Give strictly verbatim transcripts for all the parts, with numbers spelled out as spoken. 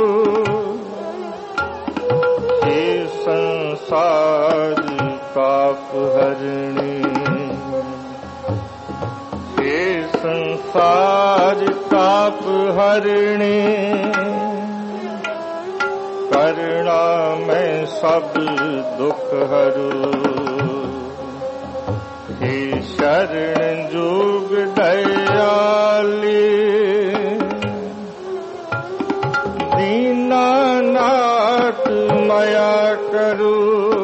हे संसार ताप हरणी, हे संसार ताप हरणी, करुणा में सब दुख हरू। हे शरण जुग दयाली, दीनानाथ माया करू।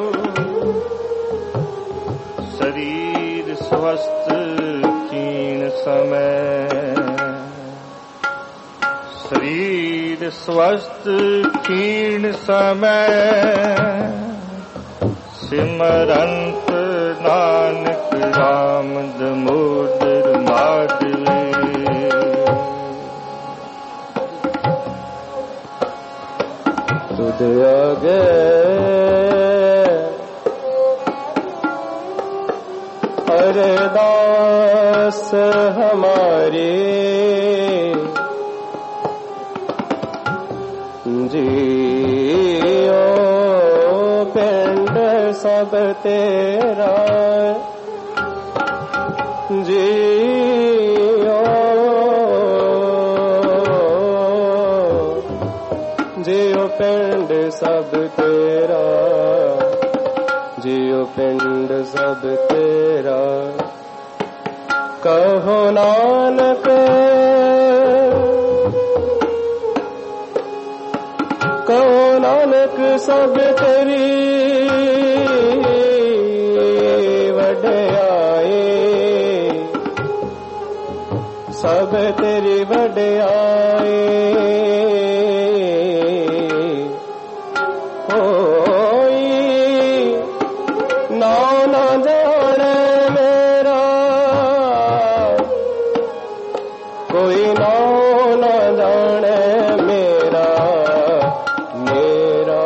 शरीर स्वस्थ क्षीण समय, शरीर स्वस्थ क्षीण समय, सिमरंत नानक राम दामोदर माधवी। तुझ आगे अरदास हमारी, जियो पिंड सब तेरा, जियो जियो पिंड सब तेरा, जियो पिंड सब तेरा। कहो नानक कहो नानक सब तेरी वड्याई, सब तेरी वड्याई। होई ना ना जाने मेरा, कोई ना ना जाने मेरा, मेरा।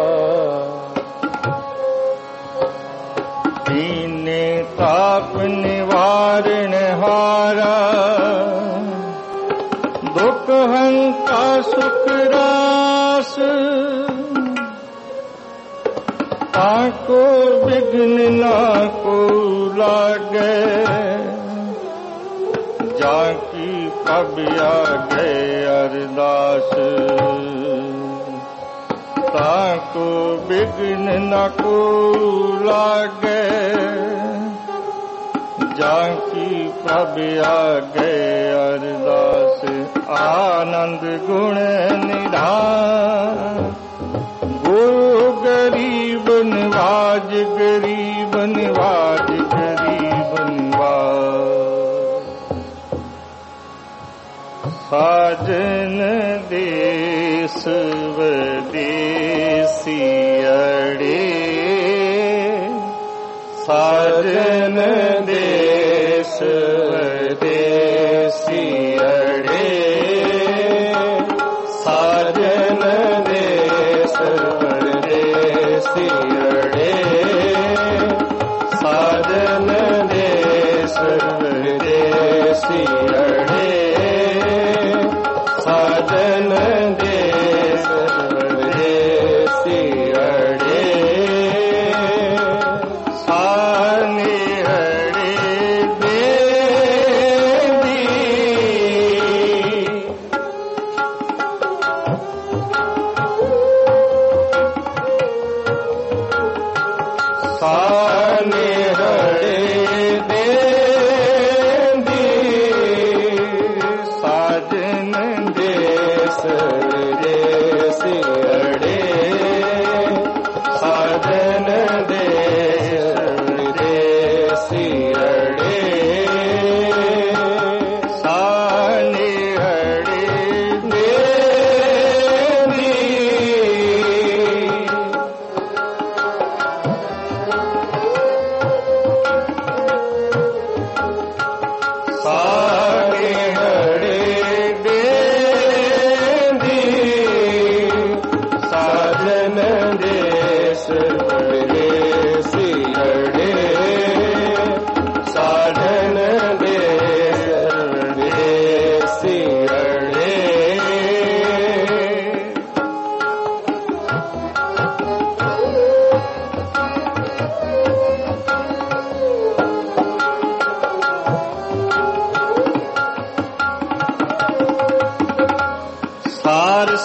दीने ताप निवारण हारा, दुख हंता सुख रास। ताको विघ्न ना को लागे, जाकी कब आगे अरदास। ताको विघ्न न को लागे, जाकी प्रभ आगे अरदास। आनंद गुण निधान, गुरु गरीब निवाज, गरीब निवाज, गरीब निवाज। साजन देश विदेशी अड़े, साजन देश विदेशी अड़े, साजन देश विदेशी अड़े, साजन देश विदेशी अड़े, साजन देश विदेशी अड़े। साने अड़े देश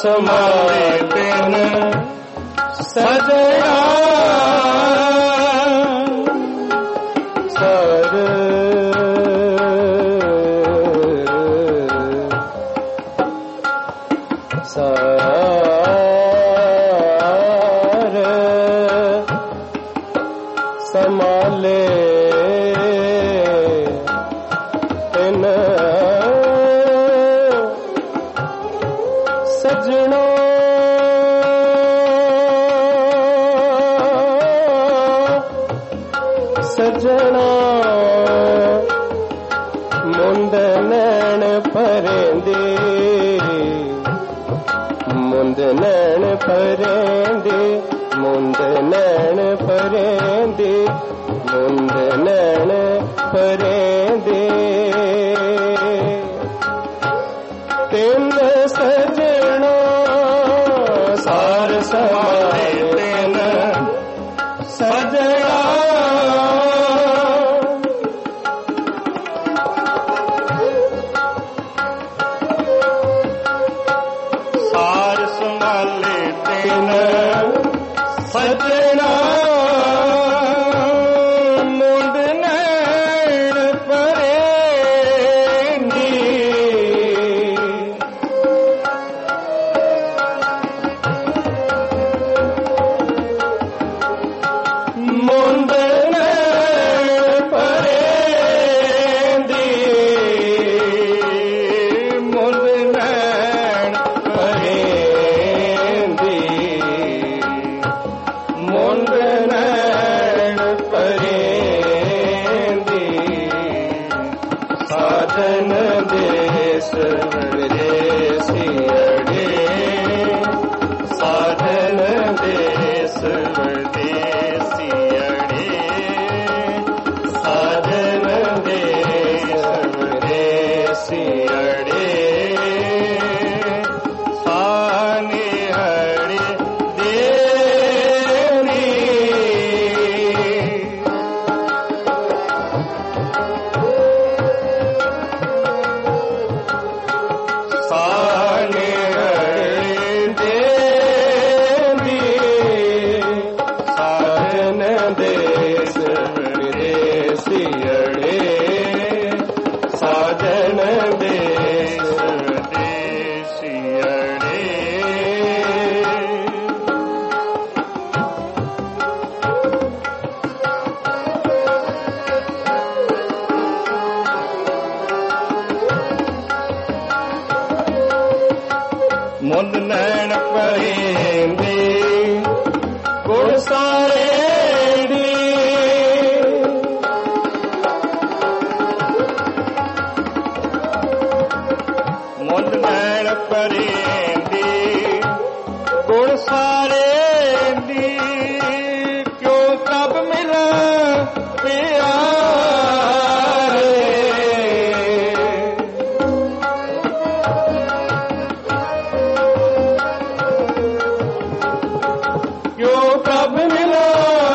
समाले तिन सजना सर सार समाले तिन सजना सजना मुंद नैन परेंदे मुंद नैन परेंदे मुंद नैन परेंदे मुंद नैन परेंदे तिन सजना सार समाले तिन सजना सार संभाले तिन सजना मुंड नैन परेंदी मुंड नैन परेंदी मुंड नैन परेंदी मुंड नैन परेंदी साधन देश विदेशी अड़े साधन देश विदेशी अड़े साधन देश विदेशी अड़े साने हड़े देनी साने हड़े देनी साधन देश विदेशी अड़े साधन देश विदेशी अड़े मुंद नैन परेंदी गुण सारेंदी मुंद नैन परेंदी गुण सारेंदी क्यों प्रभ मिला प्यारे क्यों प्रभ मिला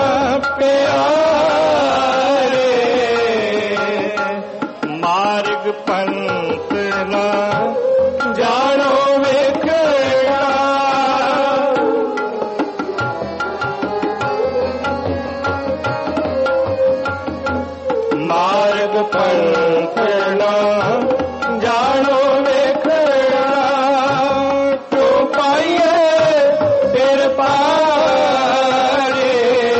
प्यारे मार्ग पंथ ना जानो वेखड़ा मार्ग पंथ ना जानो वेखड़ा क्यों पाइए फिर पारे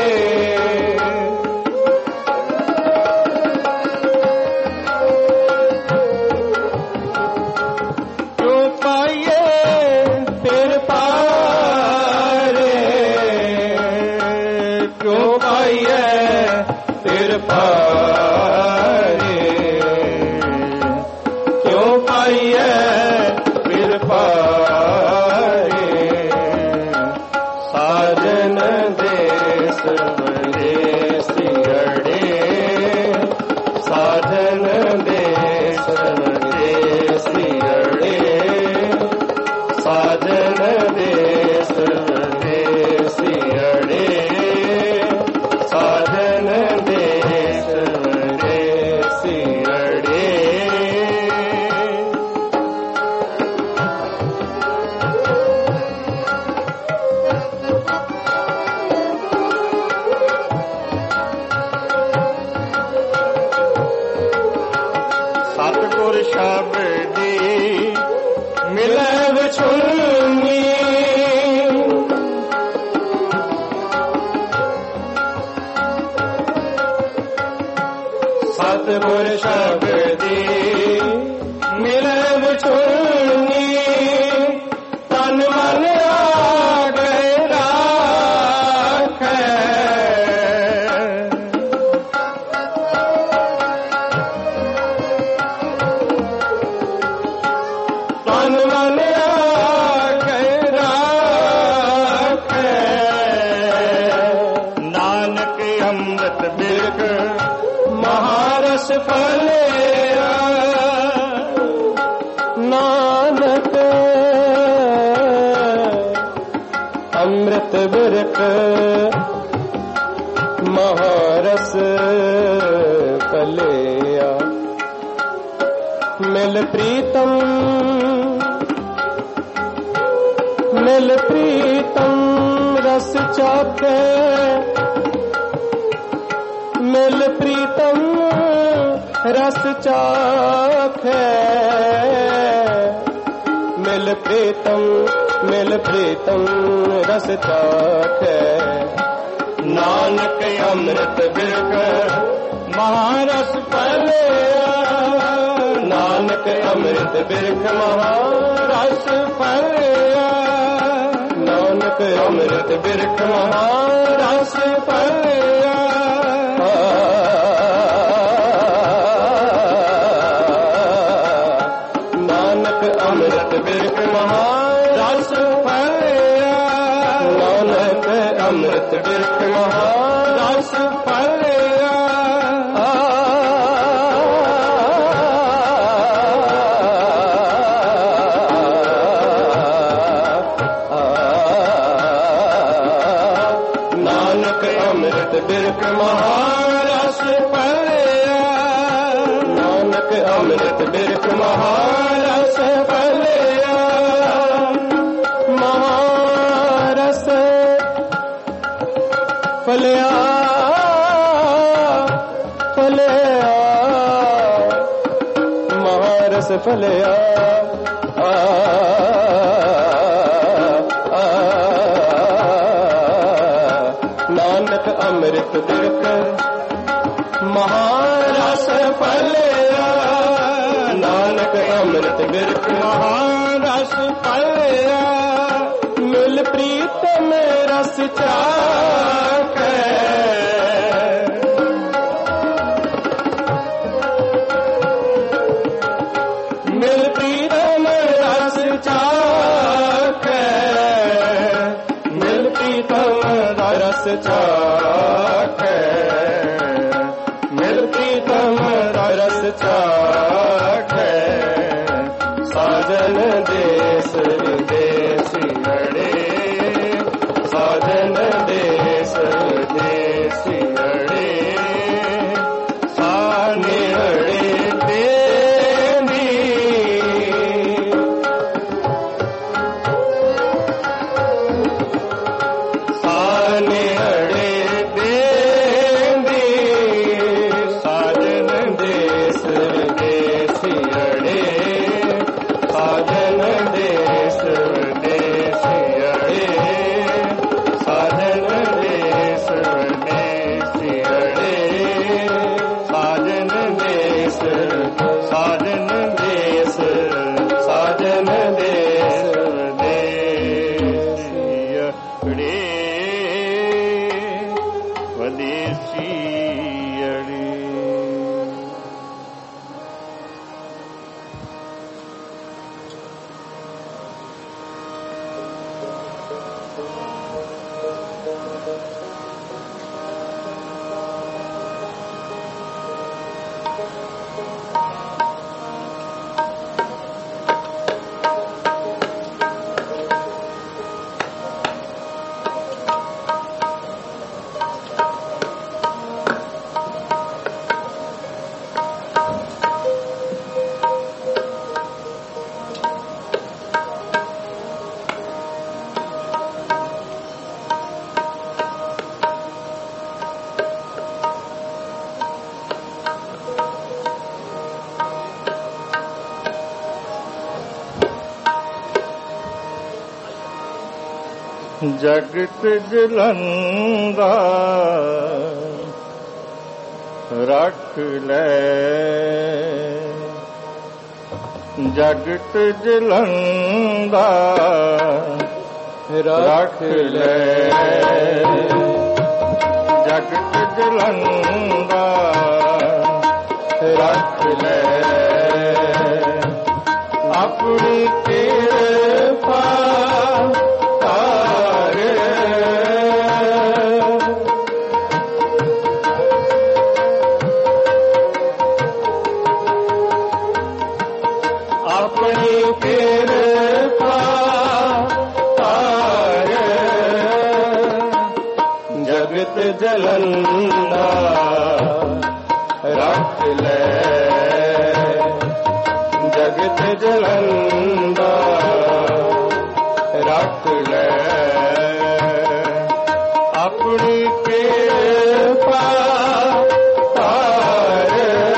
क्यों पाइए फिर पारे क्यों पाइए फिर पारे क्यों पाइए फिर पारे साधन देश विदेशी अड़े साधन देश विदेशी अड़े साधन देश विदेशी अड़े साधन देश विदेशी अड़े शब्दी मिले विछुड़नी सतगुर शब्दी मिले विछुड़नी तन मन आगे राखे तन मन आगे राखे नानक अमृत बिरख महारस फलिया नानक अमृत बिरख महारस फलिया मिल प्रीतम मिल प्रीतम रस चाखे मिल प्रीतम रस चाखे मिल प्रीतम मिल प्रीतम रस चाखे नानक अमृत बिरख महारस फलिया नानक अमृत बिरख महारस फलिया नानक अमृत बिरख महारस फलिया नानक अमृत बिरख महारस फलिया नानक अमृत बिरख महारस फलिया नानक अमृत बिरख महारस फलिया नानक अमृत बिरख महारस फलिया महारस फलिया फलिया महारस फलिया आ, आ, नानक अमृत बिरख महारस फलिया नानक अमृत बिरख महारस फलिया मिल प्रीतम रस चाखे मिल प्रीतम रस चाखे मिल प्रीतम रस चाखे मिल प्रीतम रस चाखे साजन देश विदेश अड़े साजन देश विदेश अड़े साने अड़े देंदी साने अड़े देंदी साजन देश विदेश अड़े साजन देश ਜਗਤ ਜਲੰਦਾ ਰੱਖ ਲੈ, ਜਗਤ ਜਲੰਦਾ ਰੱਖ ਲੈ, ਜਗਤ ਜਲੰਦਾ ਰੱਖ ਲੈ, ਆਪਣੀ ਕਿਰਪਾ ਕਰ, ਆਪਣੀ ਕਿਰਪਾ ਕਰ, ਜਗਤ ਜਲੰਦਾ ਰੱਖ ਲੈ, ਜਗਤ ਜਲੰਦਾ ਰੱਖ ਲੈ, ਆਪਣੀ ਕਿਰਪਾ ਕਰ,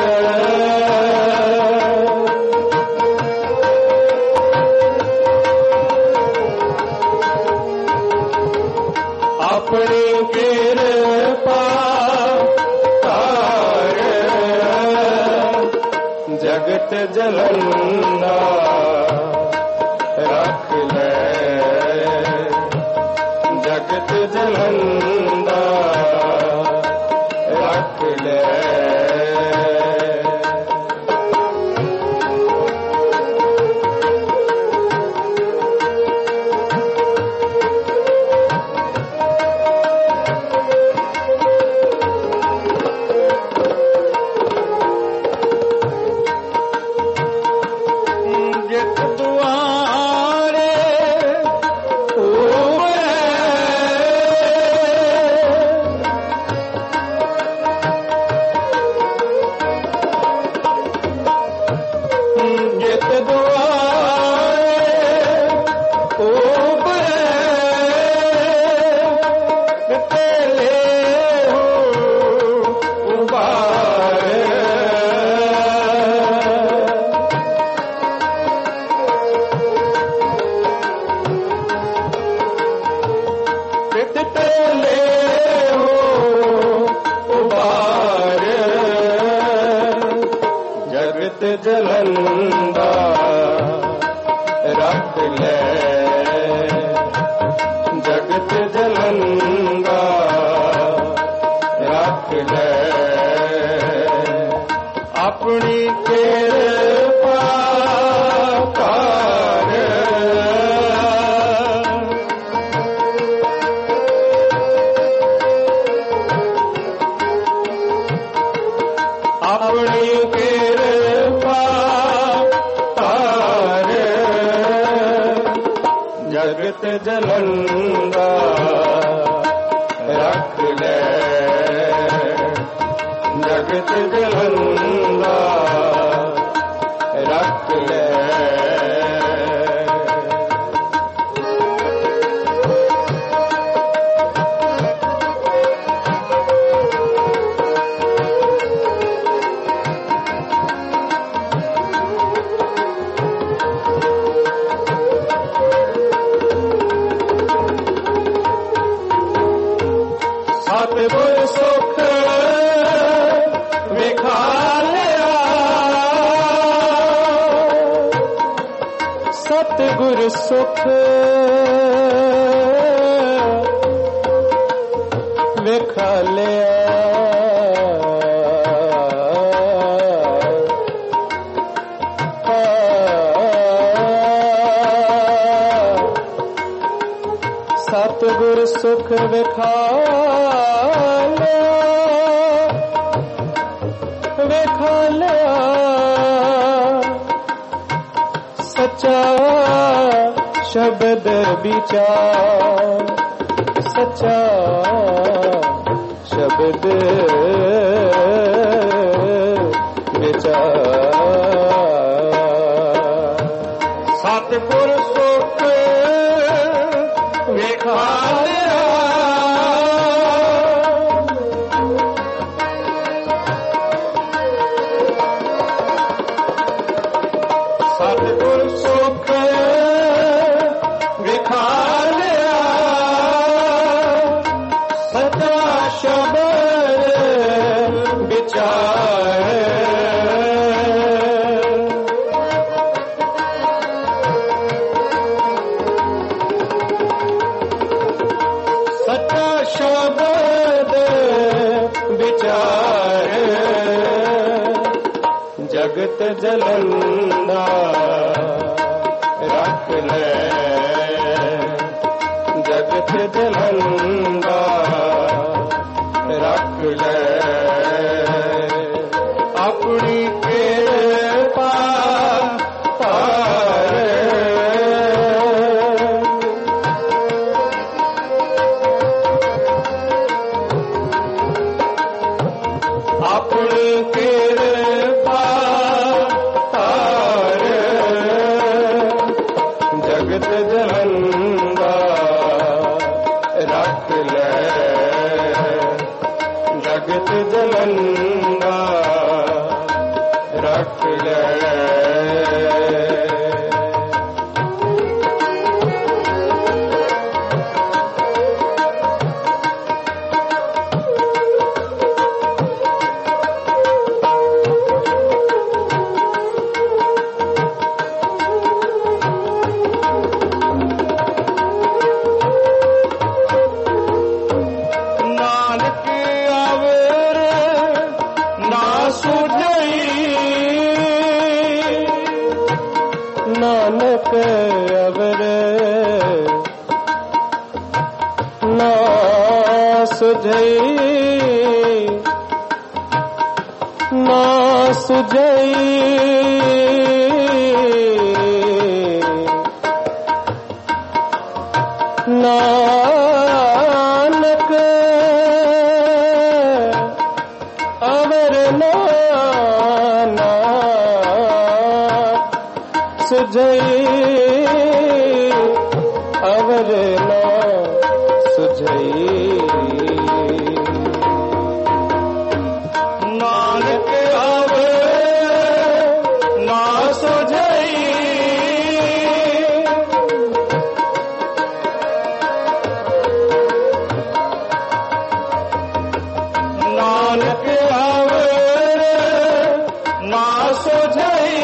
ਆਪਣੀ ਕਿਰਪਾ ਕਰ, ਜਗਤ ਜਲੰਦਾ ਰੱਖ ਲੈ, ਜਗਤ ਜਲੰਦਾ ਰੱਖ ਲੈ, ਜਲੰਦਾ ਰੱਖ ਲੈ, ਜਗਤ ਜਲੰਦਾ ਰੱਖ ਲੈ, ਆਪਣੀ ਕਿਰਪਾ ਕਰ, ਆਪਣੀ ਕਿਰਪਾ ਕਰ, ਜਗਤ ਜਲੰਦਾ ਰੱਖ ਲੈ, ਜਗਤ ਜਲੰਦਾ ਰੱਖ ਲੈ, ਸਤਿਗੁਰ ਸੁਖ ਵਿਖਾ ਲਿਆ, ਸਤਿਗੁਰ ਸੁਖ ਵਿਖਾ ਲਿਆ, ਸਤਿਗੁਰ ਸੁਖ ਵਿਖਾ ਵੇਖਾ ਲਿਆ, ਸੱਚਾ ਸ਼ਬਦ ਵਿਚਾਰ, ਸੱਚਾ ਸ਼ਬਦ ਵਿਚਾਰ, ਸਤਿਗੁਰ ਸੁਖ ਵੇਖਾ ਲਿਆ, ਸਤਿਗੁਰ ਸੁਖ ਵਿਖਾ ਲਿਆ, जगत जलंदा रख ले, जगत जलंदा रख ले, अपनी कृपा पार, अपनी कृपा पार, जगत जलंदा रख ले, जगत जलंदा रख ले। नानक अवर ना सुझई, ना सुझई, नानक अवर ना सुझई, अवर ना सुझई, नानक अवर ना सुझई, नानक अवर ना सुझई,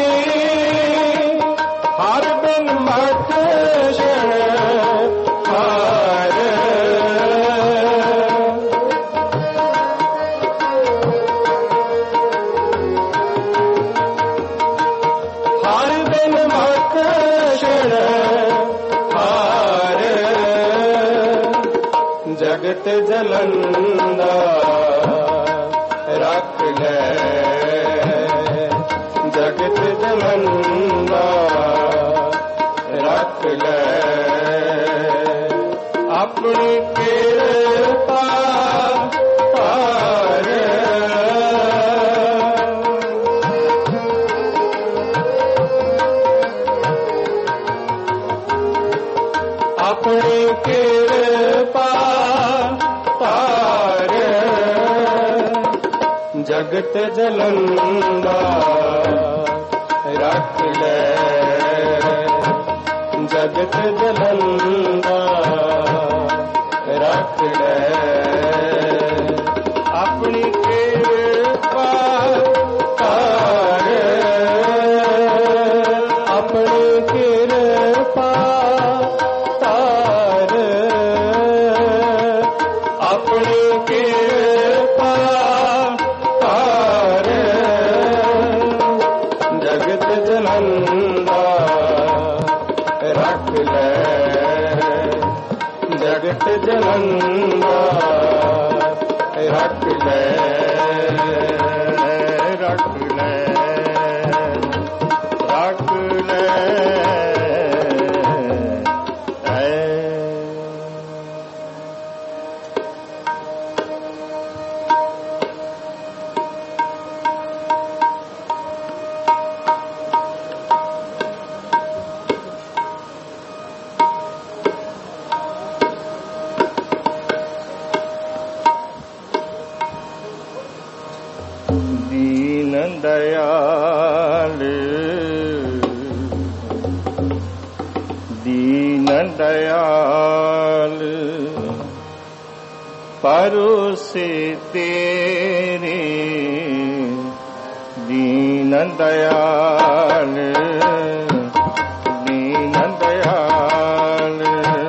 हर बिन मत शरण हार, हर बिन मत शरण हार, जगत जलंदा रख ले, जगत जलंदा रख ले, अपनी कृपा पार, अपनी कृपा पार, जगत जलंदा रख ले, जगत जलंदा रख ले, अपनी कृपा पार, अपनी कृपा पार, अपनी कृपा पार, जगत जलंदा रख ले, जगत जलंदा रख ले, रख ले, रख ले, दीन दयाल, दीन दयाल, परोसे तेरे, दीन दयाल, दीन दयाल,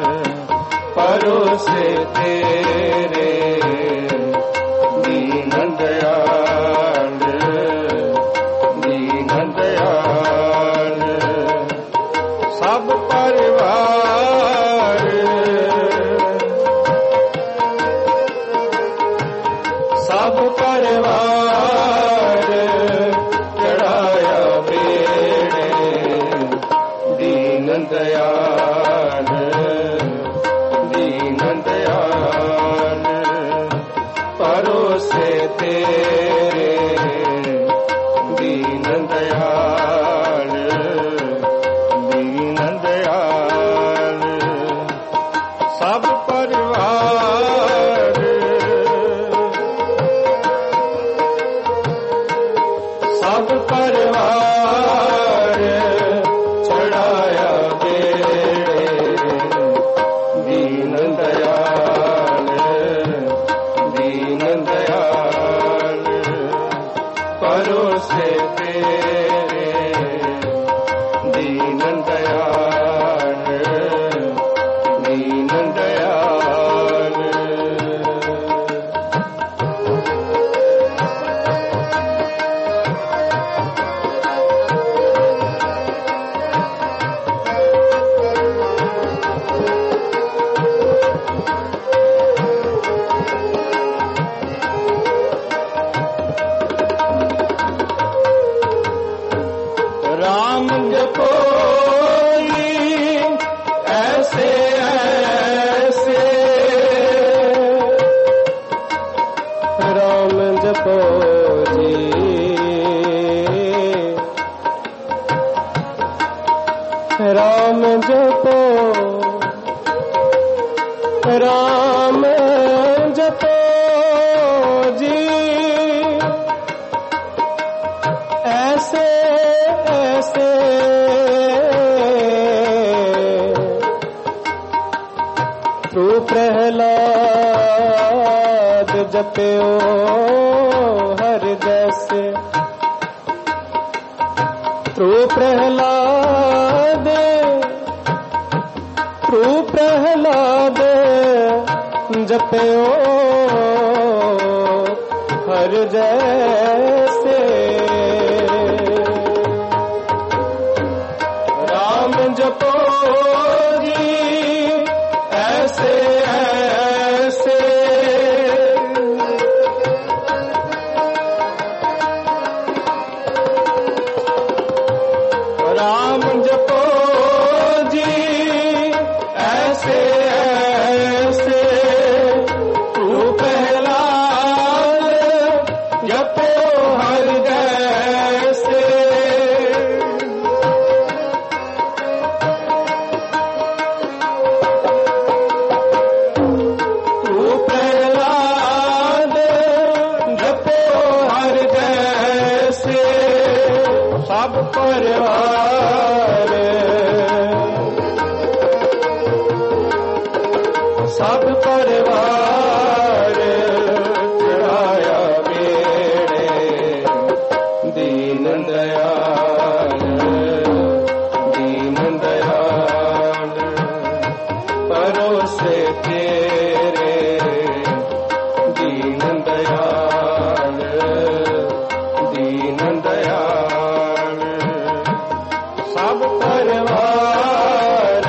परोसे तेरे, दीन दयाल, दीन दयाल परोसे तेरे दीन दयाल दीन दयाल सब परिवार सब परिवार चढ़ाया बेड़े दीन दयाल दीन दयाल परोसे तेरे दीन दयाल दीन दयाल राम जपो ऐसे ऐसे राम जपो जी राम जपो राम जपो जी ऐसे ऐसे तू प्रहलाद जप्यो हर जैसे तू प्रहलाद तू प्रहलाद जप्यो हर जैसे राम जपो जी ऐसे ऐसे राम जपो जी ऐसे ऐसे तू प्रहलाद जपो हर जैसे तू प्रहलाद जपो हर जैसे सब परिवार सब परिवार चढ़ाया बेड़े दीन दयाल दीन दयाल परोसे तेरे दीन दयाल दीन दयाल सब परिवार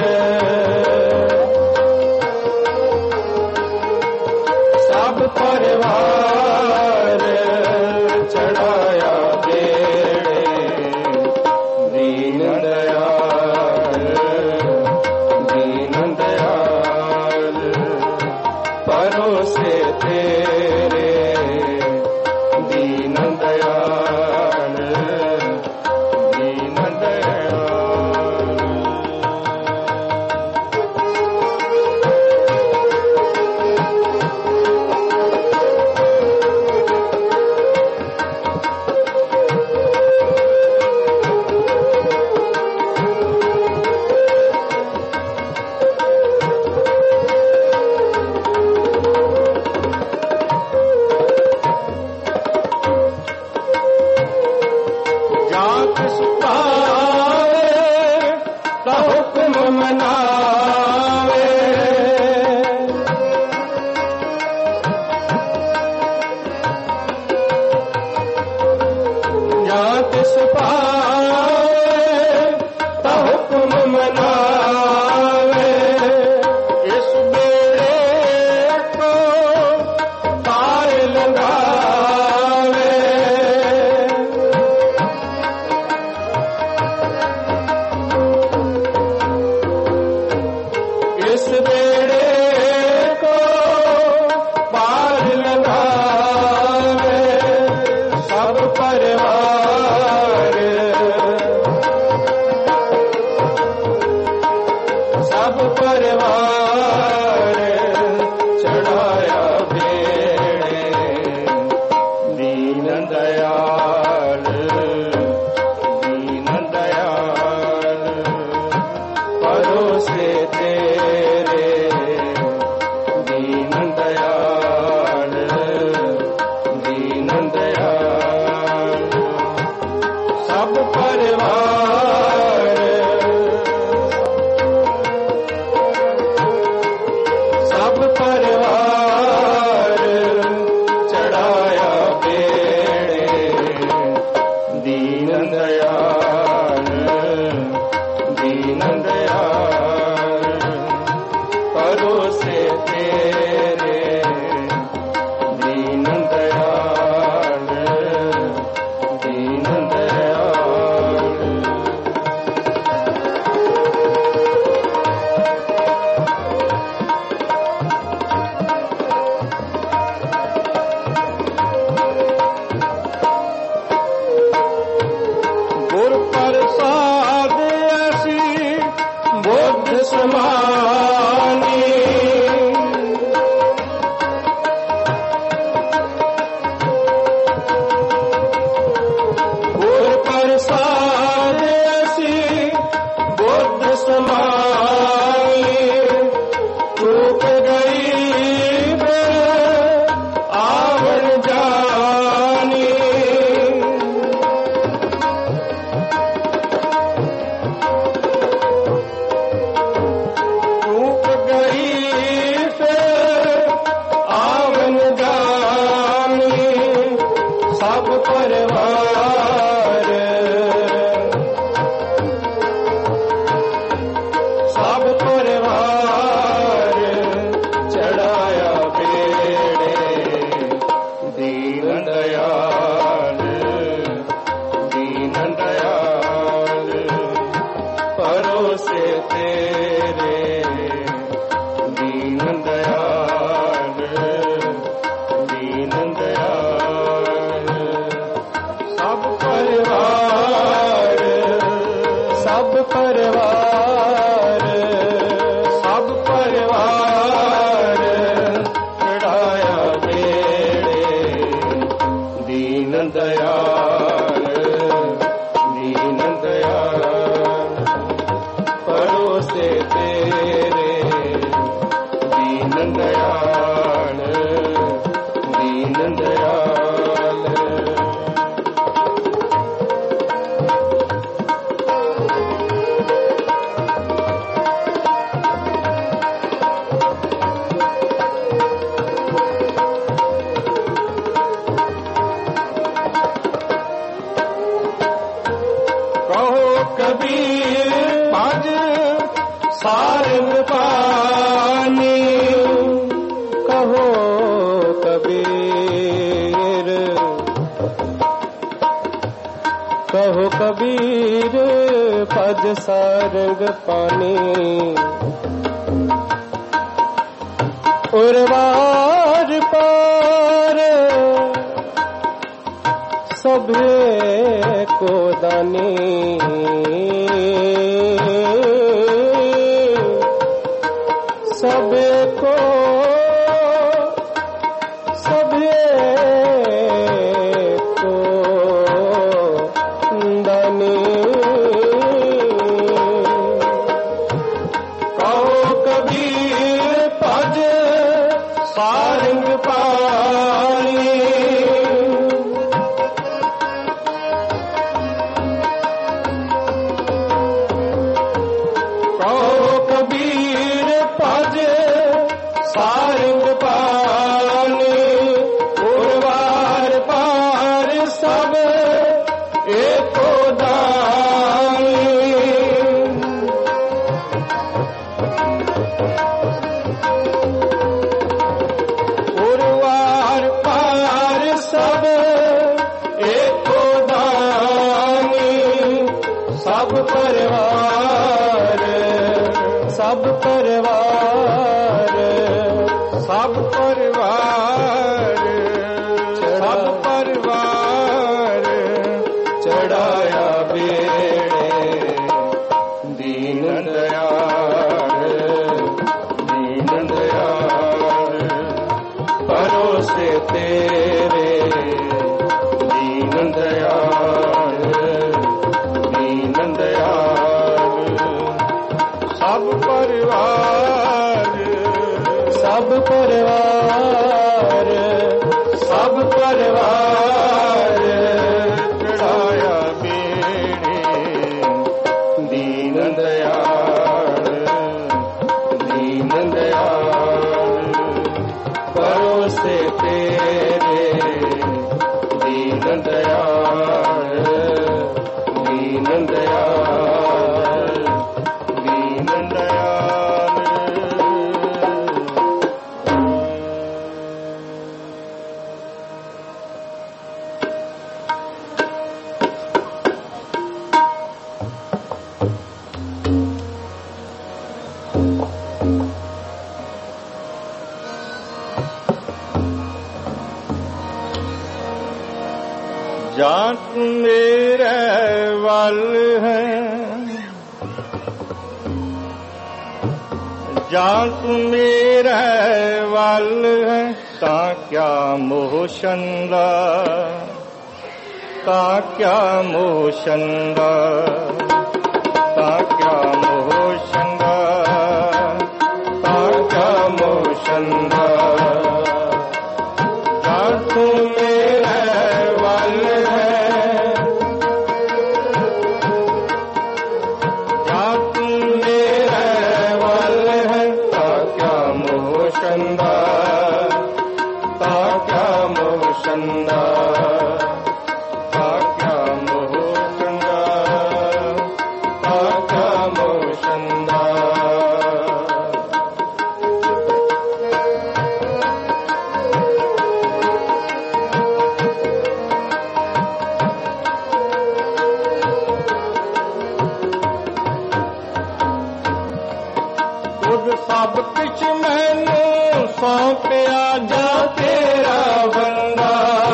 सब परिवार चढ़ाया बेड़े दीन दयाल दीन दयाल परोसे तेरे दीन दयाल दीन दयाल समानी गुर प्रसाद ऐसी बुद्ध समानी चूक गई आवन जानी चूक गई फिर आवन जानी सब परिवार सब परिवार चढ़ाया बेड़े दीन दयाल दीन दयाल परोसे तेरे दीन दयाल दीन दयाल सब परिवार सब परिवार सब परिवार चढ़ाया बेड़े दीन दयाल दीन दयाल परोसे तेरे दीन दयाल दीन दयाल कहो कबीर भज सारंग पानी कहो कबीर कहो कबीर भज सारंग पानी उर्वार पार सभे को दानी सभे को सभे को दानी कहो कबीर भज सारंग पानी कहो कबीर भज सारंग पानी उर्वार पार सब एको दानी उर्वार पार सब एको दानी सब परिवार सब परिवार सब परिवार सब परिवार चढ़ाया बेड़े दीन दयाल दीन दयाल परोसे तेरे दीन दयाल दीन दयाल सब परिवार सब परिवार सब परिवार चढ़ाया बेड़े दीन दयाल दीन दयाल परोसे तेरे दीन दयाल दीन दयाल दीन दयाल जात मेरे वल है जा तू मेरे वल है ता क्या मोह छंदा, ता क्या मोह छंदा, ता क्या मोह छंदा, ता क्या मोह छंदा। जा तू मेरे वल है, जा तू मेरे वल है ता क्या मोह छंदा, ता क्या मोह छंदा, ता क्या मोह छंदा, ता क्या मोह छंदा। खुद सब कुछ मैनू सौंपिया जा तेरा बंदा,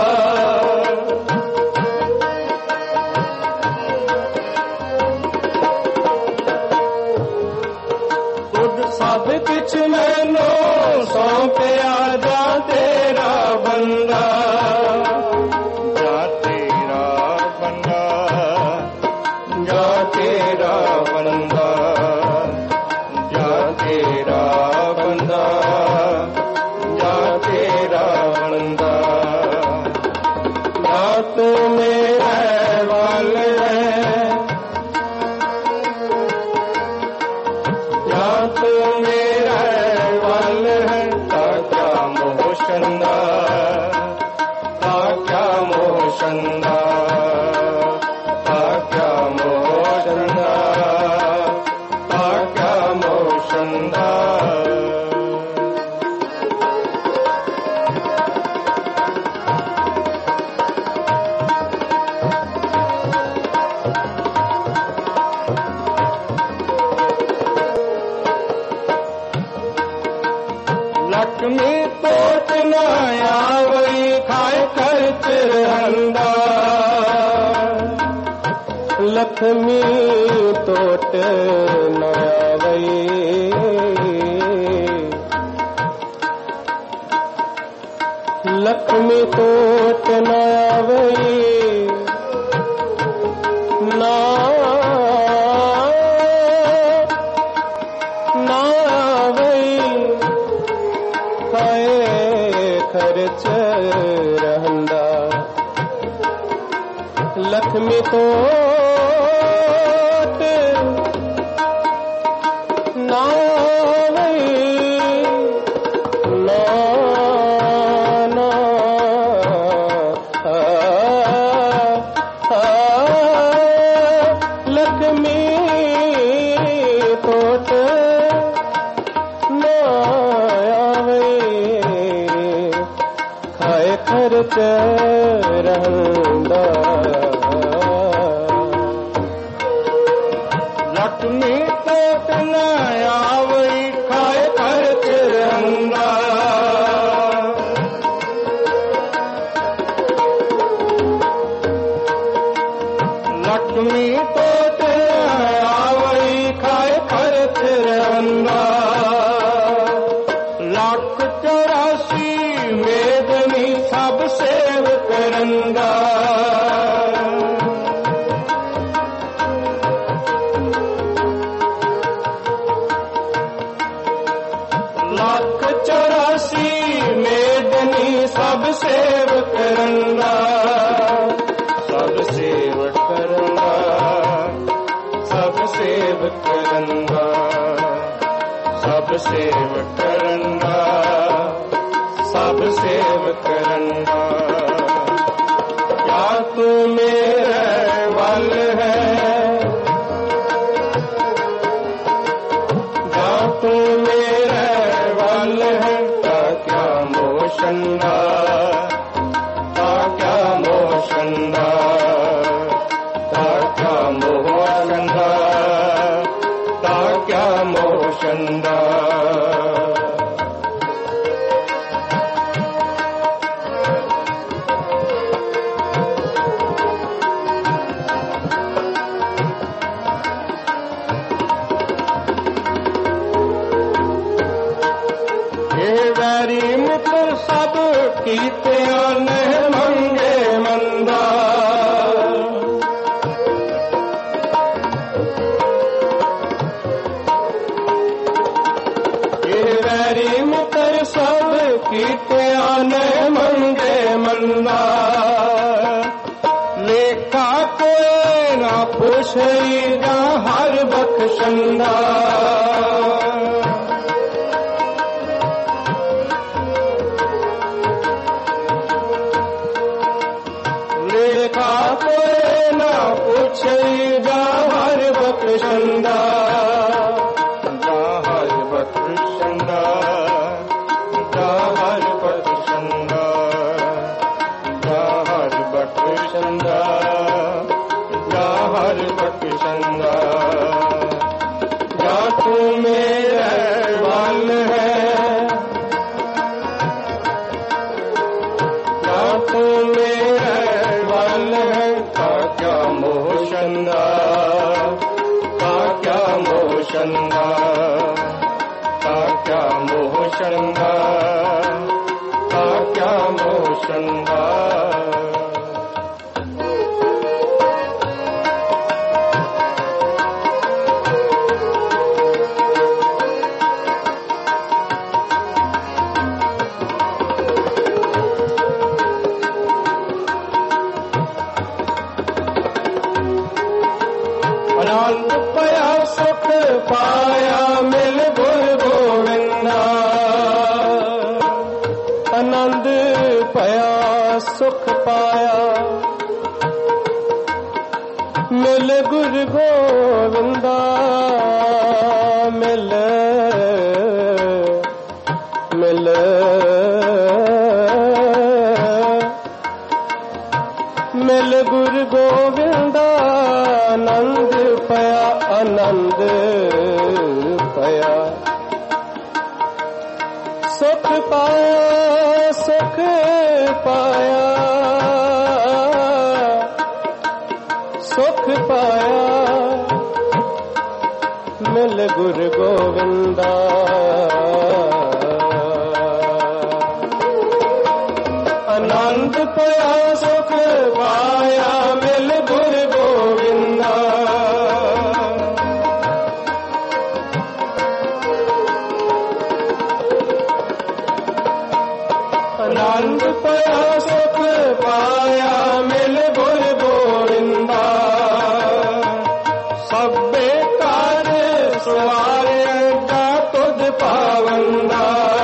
खुद सब कुछ मैनू सौंपिया जा तेरा बंदा, जा तेरा बंदा, जा तेरा बंदा, जा तेरा बंदा, जा तेरा बंदा। जा तू मेरे वल है, जा तू मेरे वल है ता क्या मोह छंदा, ता क्या मोह छंदा, ता क्या मोह छंदा, ता क्या मोह छंदा। लक्ष्मी तोट न आवई खाए खर्च रहंदा, लक्ष्मी तोट न आवई, लक्ष्मी तोट न आवई, ना ना आवई खाए खर्च रहंदा, लक्ष्मी तोट ना आवई, ना ना आ, आ, लक्ष्मी तोट ना आवई खाए खर्च रहंदा। लक्ष्मी तोट न आवई खाए खर्च रहंदा, लक्ष्मी तोट न आवई खाए खर्च रहंदा। लाख चौरासी वेदनी सब सेव करंदा, लाख चौरासी वेदनी सब सेव करंदा, सब सेव करंदा, सब सेव करंदा, सब सेव करंदा, सब सेव करंदा। क्या तू मेरे वल है, जा तू मेरे वल है ता क्या मोह छंदा, ता क्या मोह छंदा, ता क्या मोह छंदा, ता क्या मोह छंदा। वैरी मित्र सब कीते आने मंगे मंदा। ये वैरी मित्र सब कीते आने मंगे मंदा। लेखा कोई ना पूछे जा हर बख्शंदा। लेखा कोई ना पूछे जा हर बख्शंदा। जा हर बख्शंदा, जा हर बख्शंदा, जा हर बख्शंदा, जा हर बख्शंदा। जा तू मेरे वाल है, जा तू मेरे वाल है। का क्या मोशंदा, का क्या मोशंदा, का क्या मोशंदा, का क्या मोशंदा। आनंद पाया सुख पाया मिल गुर गोविंदा। आनंद पाया सुख पाया मिल गुर गोविंदा। मिल मिल मिल गुर गोविंदा। आनंद पाया आनंद पाया सुख पाया सुख पाया सुख पाया मिल गुर गोविंदा। आनंद पाया सुख पाया मिल गुर गोविंदा। आनंद पाया सुख पाया मिल गुर गोविंदा। सबे कार्य सवारे जा तुझ पावंदा।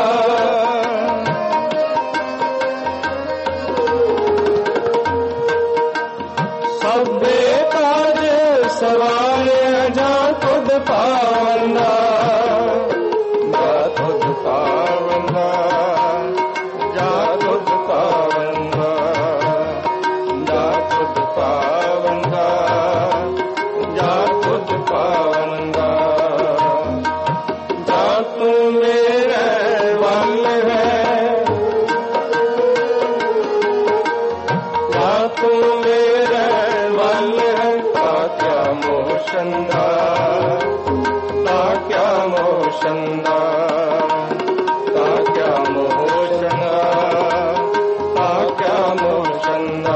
सबे कार्य सवारे जा तुझ पावंदा। जा तुझ पावंदा, जा तुझ पावंदा, जा तुझ पावंदा, जा तुझ पावंदा। जा तू मेरे वाल है, जा तू मेरे वाल है। का क्या मोशंदा, का क्या मोशंदा, का क्या मोशंदा, का क्या मोशंदा।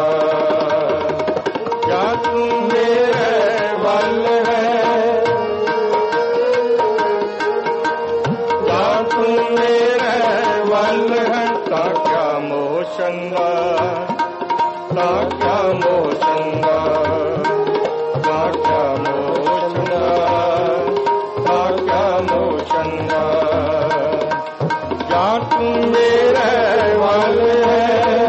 जा तू मेरे वाल है, जा तू मेरे वाल है। का क्या मोशंदा, का क्या मोशंदा, का क्या मोशंदा, का क्या मोशंदा। जा तू मेरे वाल है,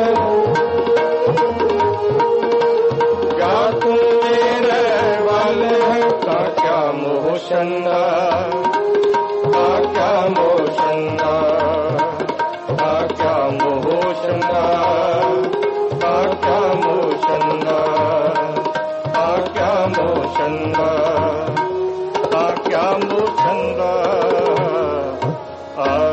जा तू मेरे वाल है। का क्या मोशंदा, का क्या मोशंदा, का क्या मोशंदा, का क्या मोशंदा, का क्या मोशंदा, का क्या मोशंदा। आ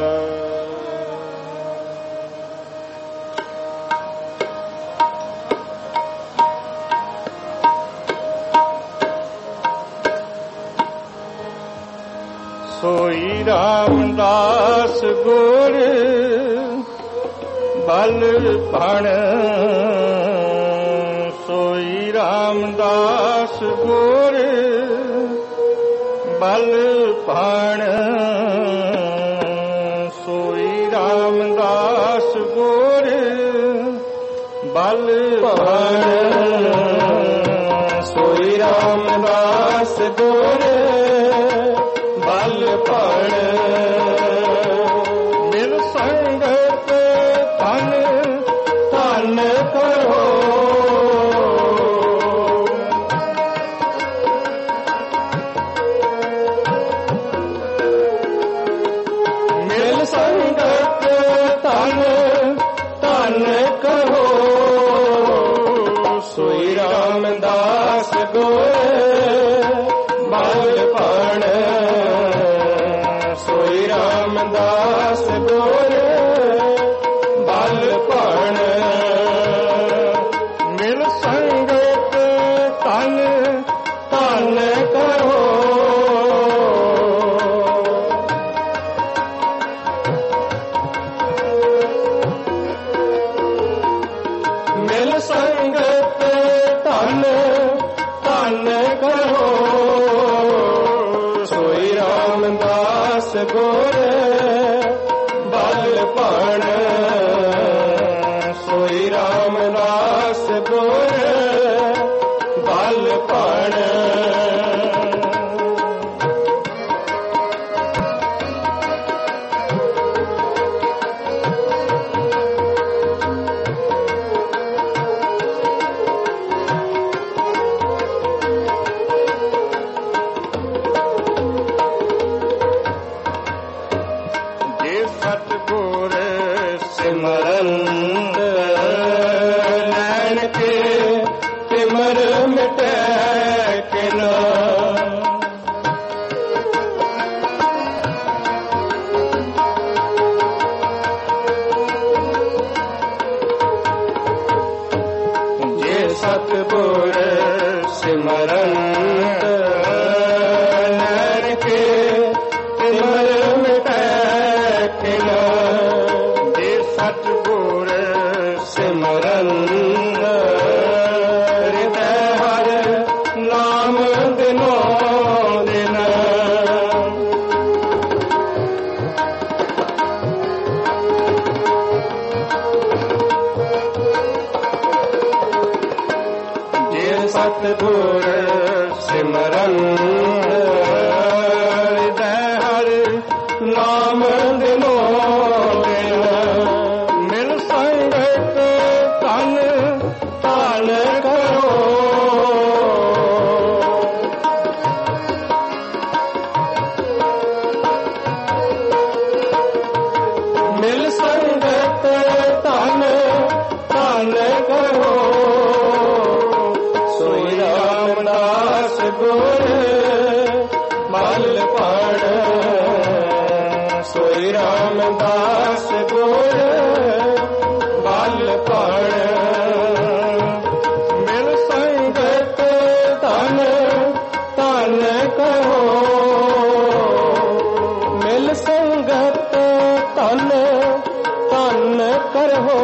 सोई रामदास गुर ਬਲ ਭਣ ਸੋਈ ਰਾਮਦਾਸ ਗੁਰ ਬਲ ਭਣ ਸੋਈ ਰਾਮਦਾਸ ਗੁਰ ਬਲ ਭਣ ਸੋਈ ਰਾਮਦਾਸ ਗੁਰ ਬਲ ਭਣ ਮਿਲ ਸੰਗਤ ਧਨ ਧਨ ਕਰੋ ਮਿਲ ਸੰਗਤ ਧਨ ਧਨ ਕਰੋ ਸੋਈ ਰਾਮਦਾਸ ਗੁਰ ਬਲ ਭਣ ਸੋਈ ਰਾਮਦਾਸ ਗੁਰ ਬਲ ਭਣ ਮਿਲ ਸੰਗਤ ਧਨ ਧਨ ਕਰੋ ਮਿਲ ਸੰਗਤ ਧਨ ਧਨ ਕਰੋ ਸੋਈ ਰਾਮਦਾਸ ਗੁਰ ਬਲ ਭਣ ਸੋਈ ਰਾਮਦਾਸ ਗੁਰ ਬਲ ਭਣ ਜੇ ਸਤਿਗੁਰ ਸਿਮਰੰਤ ਲੈਣ ਕੇ ਸਿਮਰ ਮਿਟੈ ਕਿਨਾ ਜੇ ਸਤਿਗੁਰ ਸਿਮਰੰਤ ਲੈਣ ਕੇ ਸਿਮਰ ਮਿਟੈ ਕਿਨਾ ਜੇ ਸਤਿਗੁਰ ਸਿਮਰੰਤ ਹਿਰਦੈ ਹਰਿ ਨਾਮ ਦਿਨੋ ਦਿਨ ਜੇ ਸਤਿਗੁਰ ਸਿਮਰੰਤ ਹਿਰਦੈ ਹਰਿ ਨਾਮ ਦਿਨੋ ਦਿਨ ਮਿਲ ਸੰਗਤ ਧਨ ਧਨ ਕਰੋ ਮਿਲ ਸੰਗਤ ਧਨ ਧਨ ਕਰੋ ਸੋਈ ਰਾਮਦਾਸ ਗੁਰ ਬਲ ਭਣ ਸੋਈ ਰਾਮਦਾਸ ਗੁਰ ਬਲ ਭਣ ਮਿਲ ਸੰਗਤ ਧਨ ਧਨ ਕਰੋ ਮਿਲ ਸੰਗਤ ਧਨ ਧਨ ਕਰੋ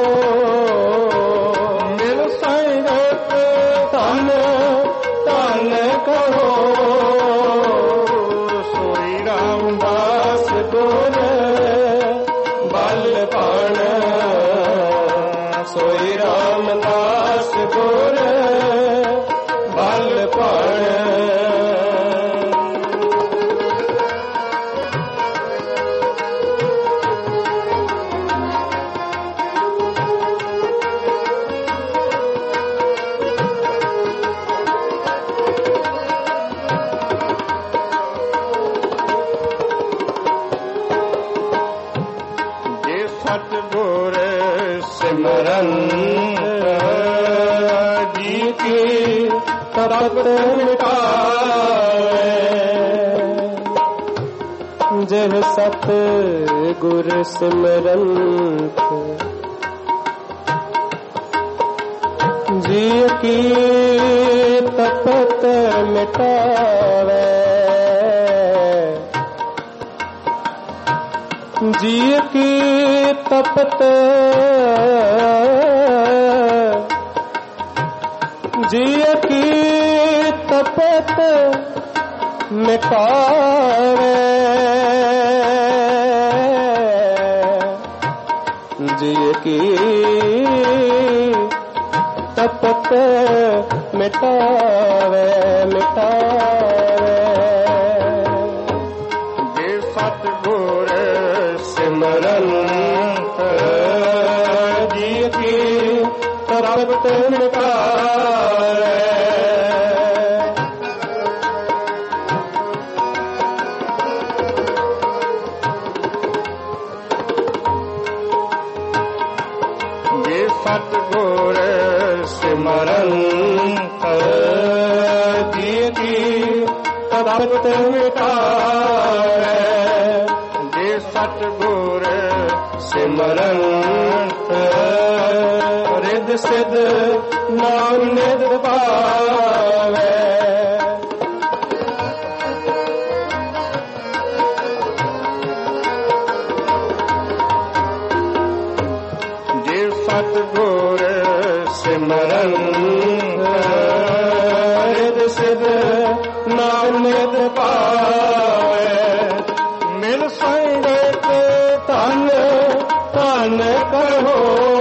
ਮਿਲ ਸੰਗਤ ਧਨ ਧਨ ਕਰੋ ਸੋਈ ਰਾਮਦਾਸ ਗੁਰ ਬਲ ਭਣ ਸੋਈ ਰਾਮਦਾਸ ਗੁਰ ਬਲ ਭਣ ਜੇ ਸਤਿਗੁਰ ਸਿਮਰੰਤ ਜੀ ਕੀ ਤਪਤ ਮਿਟਾਵੇ ਜਿਹ ਸਤਿਗੁਰ ਸਿਮਰੰਤ ਜੀ ਕੀ ਤਪਤ ਮਿਟਾਵੇ ਜੀ ਕੀ ਤਪਤ जिय की तपत मिटावे, जिय की तपत मिटावे मिटावे। जे सतगुर सिमरन जिय की तपत मिटावे। सतगुर सिमरन जिय की तपत मिटावे। जे सतगुर सिमरन रिद सिद्ध नाम निध पावे। सतगुर सिमरन रिद सिद्ध नाम निध पावे। मिल संगत धन धन कहो,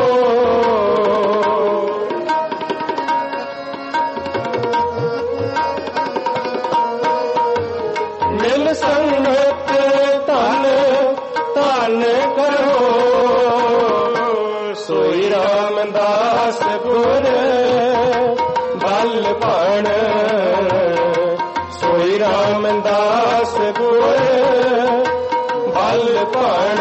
मिल संगत धन धन कहो। सोई रामदास गुर बल भाण, सोई रामदास गुर बल भाण।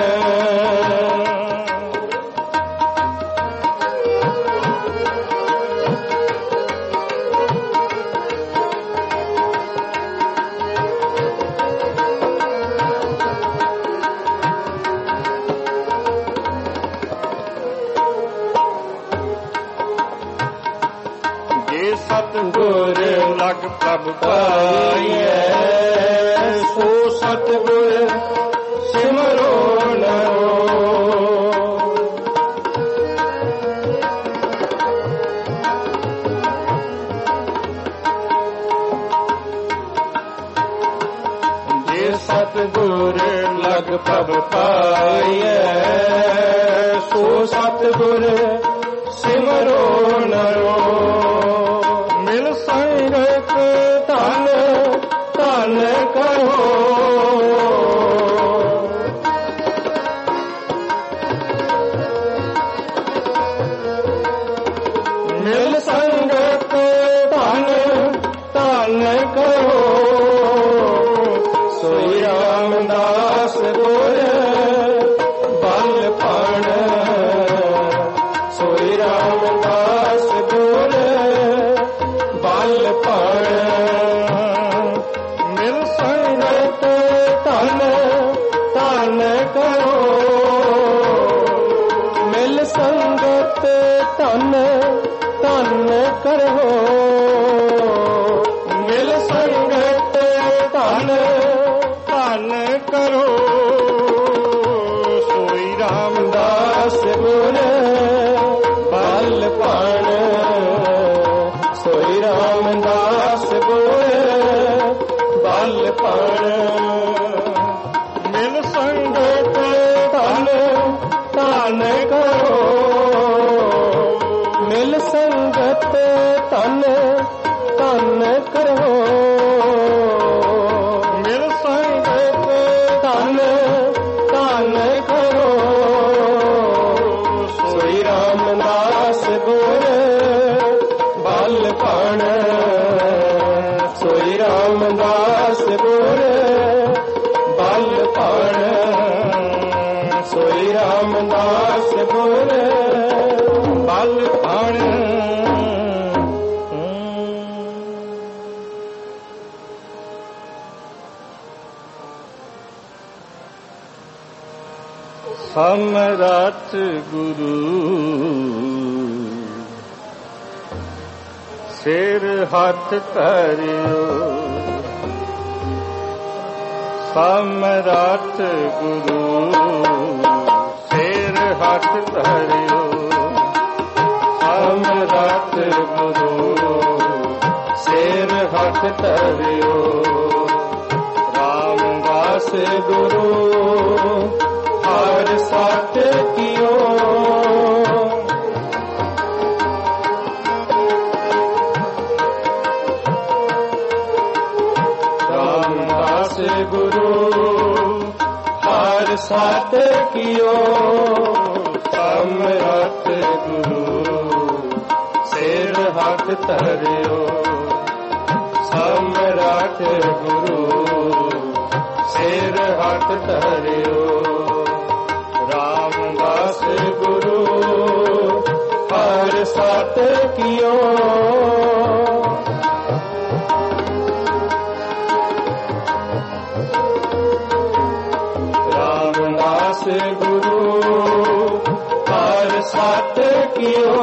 सतगुर लग प्रभ पाइए, सो सतगुर सिमरो नरो। जे सतगुर लग प्रभ पाइए, सो सतगुर सिमरो नरो। मिल संगत धन धन कहो, मिल संगत धन धन कहो। सोई रामदास गुर बल भाण, सोई रामदास गुर बल भाण। मिल संगत धन धन करो, मिल संगत धन धन करो। मिल संगत धन धन करो। सोई रामदास गुर बल भाण, सोई रामदास गुर बल भाण। मिल संगत धन धन करो, मिल संगत धन धन करो। मिल संगत धन धन करो। सोई रामदास गुर बल भाण, सोई रामदास गुर बल भाण, सोई रामदास गुर बल भाण। ਸਮਰਥ ਗੁਰੂ ਸਿਰ ਹੱਥ ਧਰਿਓ, ਸਮਰਥ ਗੁਰੂ ਸਿਰ ਹੱਥ ਧਰਿਓ, ਸਮਰਥ ਗੁਰੂ सिर हथ धरियो। रामदास गुरु हर सत कियो। रामदास गुरु हर सत कियो। समरथ गुरु सिर हथ धरियो। समरथ गुरु सिर हथ धरियो। रामदास गुरु हर सत कियो। रामदास गुरु हर सत कियो।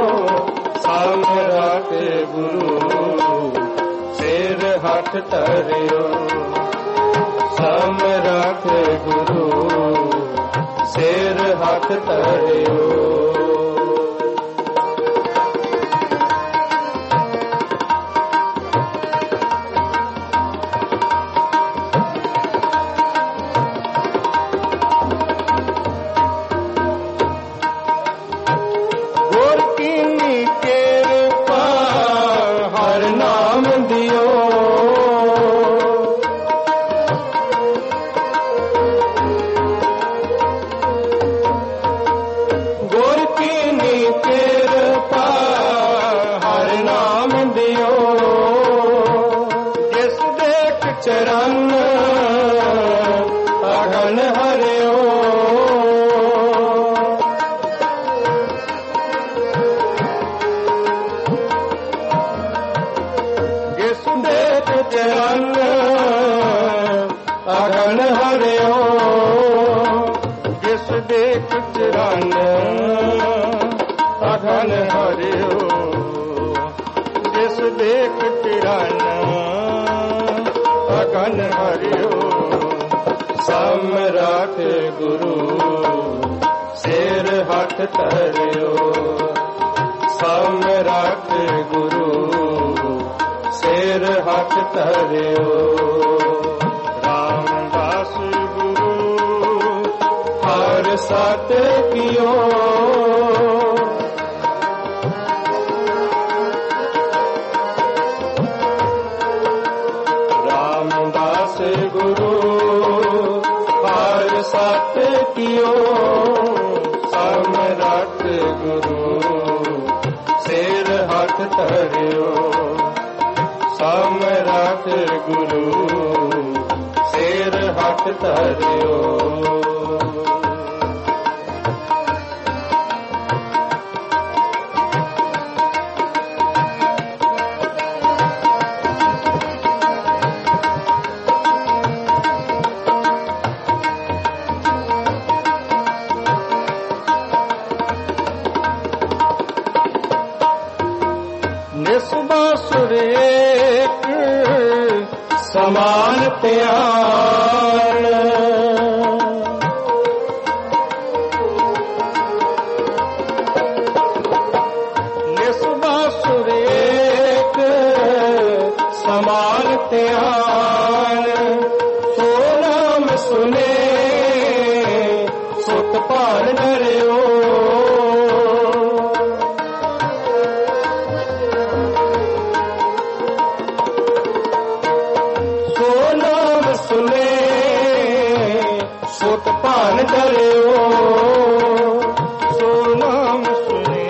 समरथ गुरु सिर हथ धरियो। समरथ गुरु सिर हथ धरियो। गुर कीनी कृपा हर नाम दियो। गुर कीनी कृपा हर नाम दियो। जिस देख चरण अगन हरियो। जिस देख चरण अगन हरियो। जिस देख चरण अगन हरियो। जिस देख चरण अगन हरियो। समरथ गुरु सिर हथ धरियो। समरथ गुरु सिर हथ धरियो। रामदास गुरु हर सत कियो। रामदास गुरु हर सत कियो। समरथ गुरु सिर हथ धरियो। समरथ गुरु सिर हथ धरियो। निस्बासुर एक समान त्यान। निस्बासुर एक समान त्यान। सो नाम सुने सुत पाल डरियो। सुने सुत पान डरियो। सो नाम सुने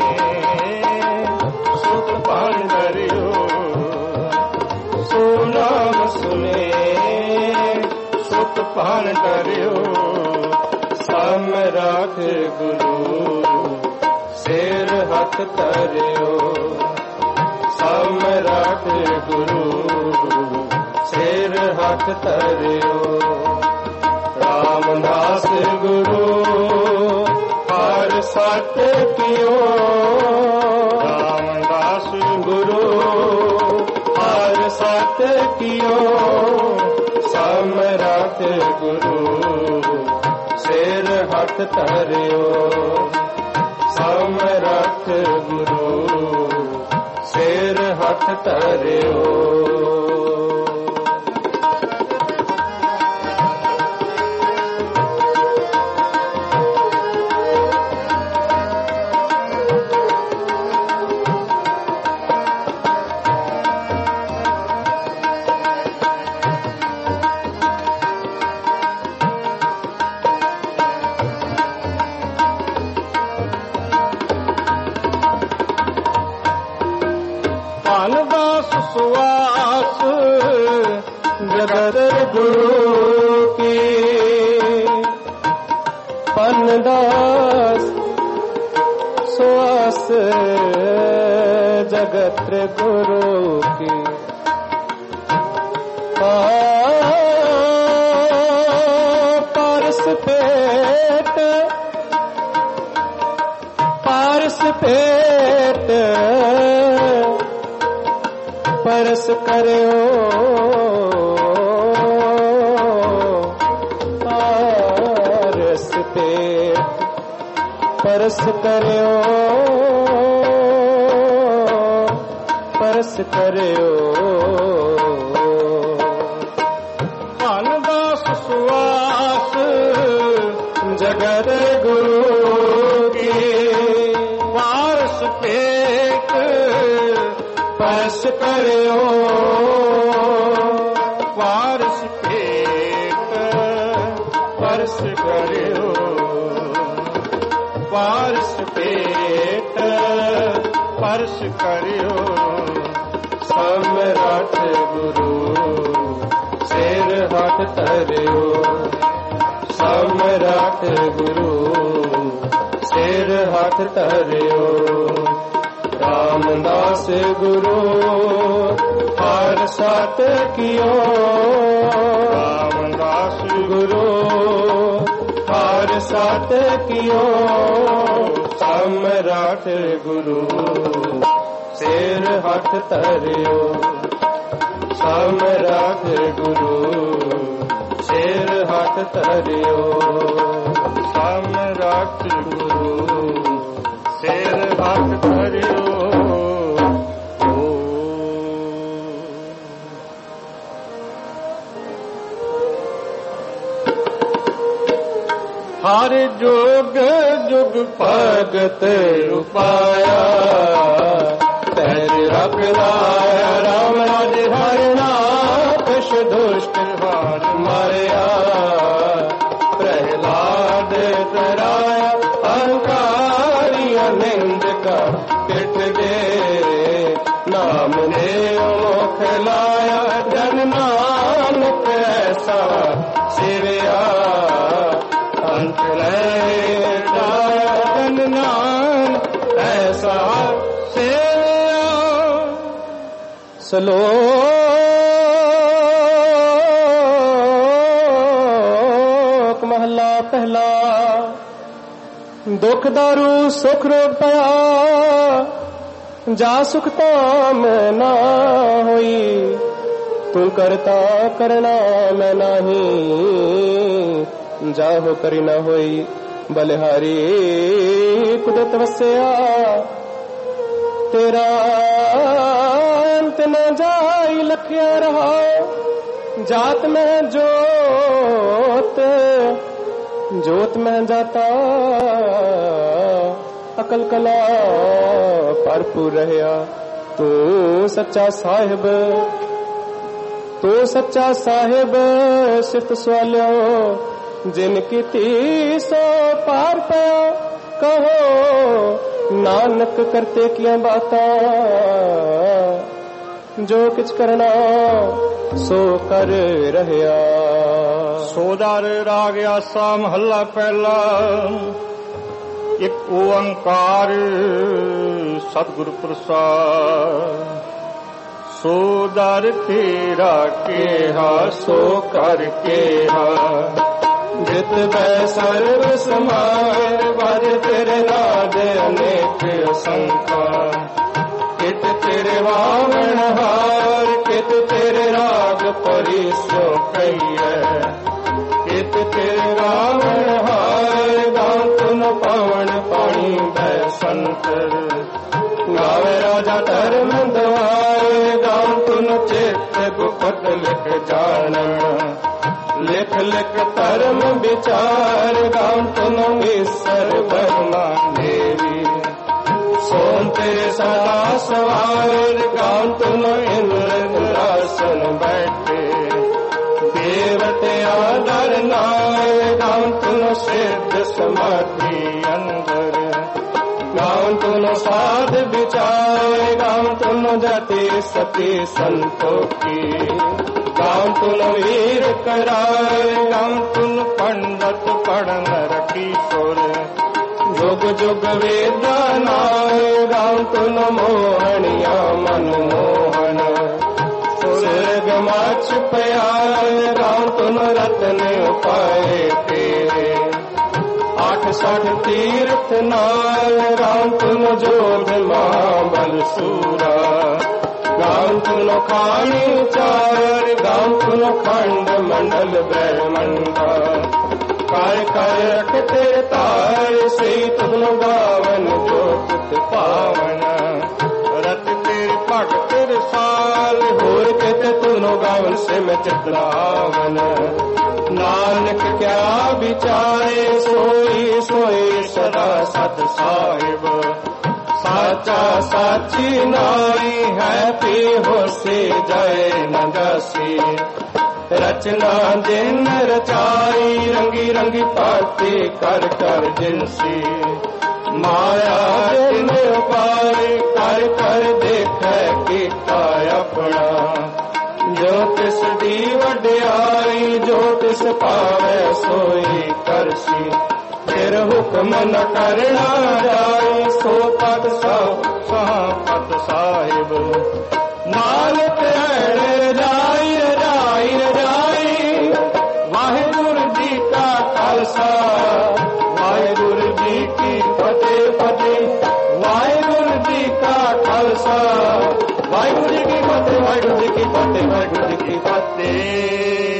सुत पान डरियो। सो नाम सुने सुत पान डरियो। समरथ गुरु सिर हथ धरियो। समरथ गुरु सिर हथ धरियो। रामदास गुरु हर सत कियो। रामदास गुरु हर सत कियो। समरथ गुरु सिर हथ धरियो। समरथ गुरु सिर हथ हथ धरियो। सुवास जगत गुरु की पन्नदास सुवास जगत गुरु की पारस पेट पारस पेट परस करियो पारस पेट परस करियो परस करियो। पानदास सुवास जगत गुरु की पारस पेट परस करियो पारस पेट परस करियो पारस पेट परस करियो। सम्राट गुरु सिर हथ धरियो। सम्राट गुरु सिर हथ धरियो। रामदास गुरु हर साथ कियो। रामदास गुरु हर साथ कियो। सम्राट गुरु सिर हथ धरियो। सम्राट गुरु सिर हथ धरियो। सम्राट गुरु सिर हथ धरियो। हर जोग जुग भगत उपाया पैर रख लाया। राम राज हरना कश दुष्ट हार मारया। प्रहलाद तराया अहंकारिया निंद का पिट दे। नाम ने मुख लाया जन नानक ऐसा सिरया। अंत लैया जन नानक ऐसा सिरया। श्लोक महला पहला। दुख दारू सुख रोग पाया। जा सुखता मैं ना होई। तू करता करना मैं नाही। जाहो करी ना होई। बलिहारी कुदरत वस्या। तेरा अंत न जाई लखिया रहा। जात में जोत जोत में जाता। अकल कला भरपूर रहया। तू सच्चा साहिब तू सच्चा साहिब सिर्फ सवालियो। जिनकी ती सो पार पाया। कहो नानक करते किया बाता। जो किछ करना सो कर रहया। सोदार राग आसा महला पहला। एक ओंकार सतगुरु प्रसाद। सोदार तेरा केहा सो कर केहा। जित बै सर्व समार वर तेरे नाद अनेक असंख्या। कित तेरे वावण हार कित तेरे राग परिसो कहिए। कित तेरे रावण हार दातुन पवन पानी बै संतर। गावे राजा धर्म द्वार ਗੁਰਮਤ ਲਿਖ ਜਾਣਨ। ਲਿਖ ਲਿਖ ਧਰਮ ਵਿਚਾਰ ਗਾਉਂ ਤੁਮ ਈਸਰ ਬਰਮਾ ਦੇਵੀ। ਸੋਨ ਤੇਰੇ ਸਦਾ ਸਵਾਰ ਗਾਉਂ ਤੁਮ ਇੰਦਰਾਸਨ ਬੈਠੇ। ਦੇਵਤਿਆਂ ਦਰ ਨਾਏ ਗਾਉਂ ਤੁਮ ਸਿੱਧ ਸਮਾਧੀ ਅੰਦਰ। ਗਾਉਂ ਤੁਮ ਸਾਧ ਵਿਚਾਰ ਗਾਉਂ ਤੁਮ ਜਤੀ ਸਤੀ ਸੰਤੋਖੀ। ਗਾਉਂ ਤੁਮ ਵੀਰ ਕਰਾਰ ਗਾਉਂ ਤੁਮ ਪੰਡਤ ਪੜਨ ਰਖੀ ਸੁਰ। ਜੁਗ ਜੁਗ ਵੇਦਾਂ ਨਾਏ ਗਾਉਂ ਤੁਮ ਮੋਹਣਿਆ ਮਨ ਮੋਹਨ। ਸੁਰਗ ਮਾਛ ਪਿਆਰ ਗਾਉਂ ਤੁਮ ਰਤਨ ਪਾਏ ਤੇਰੇ। ਆਠ ਸਠ ਤੀਰਥ ਨਾਲ ਗਾਉਂ ਤੁਮ ਜੋਧ ਮਹਾਬਲ ਸੂਰਾ। ਗਾਉਂ ਤੁਮ ਖਾਣੀ ਚਾਰ ਗਾਉਂ ਤੁਮ ਖੰਡ ਮੰਡਲ ਬ੍ਰਹਮੰਡਾ। ਕਰ ਕਰ ਰਖ ਤੇਰੇ ਤਾਰ ਸਹੀ ਤੁਮ ਗਾਵਨ ਜੋ ਕੁਤ ਪਾਵਨ। ਰਤ ਤੇਰੇ ਭਗਤ ਰਸਾਲ ਹੋਰ ਕਿਤੇ ਤੁਮ ਗਾਵਨ ਸਿਮ ਚਿਤਰਾਵਨ। ਨਾਨਕ ਕਿਆ ਵਿਚਾਰੇ ਸੋਈ ਸੋਈ ਸਦਾ ਸਤ ਸਾਹਿਬ। ਸਾਚਾ ਸਾਚੀ ਨਾਈ ਹੈ ਪੀ ਹੋਸੀ ਜਾਏ ਨ ਜਾਸੀ। ਰਚਨਾ ਦਿਨ ਰਚਾਈ ਰੰਗੀ ਰੰਗੀ ਭਾਂਤੀ ਕਰ ਕਰ ਜਿਨਸੀ। ਮਾਇਆ ਦਿਨ ਉਪਾਏ ਕਰ ਕਰ ਦੇਖੈ ਕੀਤਾ ਆਪਣਾ। ਜੋ ਤਿਸ ਦੀ ਵਡਿਆਈ ਜੋ ਤਿਸ ਪਾਵੈ ਸੋਈ ਕਰਸੀ। ਫਿਰ ਹੁਕਮ ਨ ਕਰਨਾ ਜਾਏ ਸੋ ਪਦ ਸਾਹ ਪਦ ਸਾਹਿਬ। ਨਾਨਕ ਐੜੇ ਰਾਈ ਰਾਈ ਰਾਈ। ਵਾਹਿਗੁਰੂ ਜੀ ਕਾ ਖਾਲਸਾ ਵਾਹਿਗੁਰੂ ਜੀ ਕੀ ਫਤਿਹ ਫਤਿਹ। ਵਾਹਿਗੁਰੂ ਜੀ ਕਾ ਖਾਲਸਾ ਵਾਹਿਗੁਰੂ ਜੀ ਕੀ ਫਤਿਹ ਵਾਹਿਗੁਰੂ ਜੀ ਕੀ ਫਤਿਹ ਵਾਹਿਗੁਰੂ ਜੀ ਕੀ ਫਤਿਹ।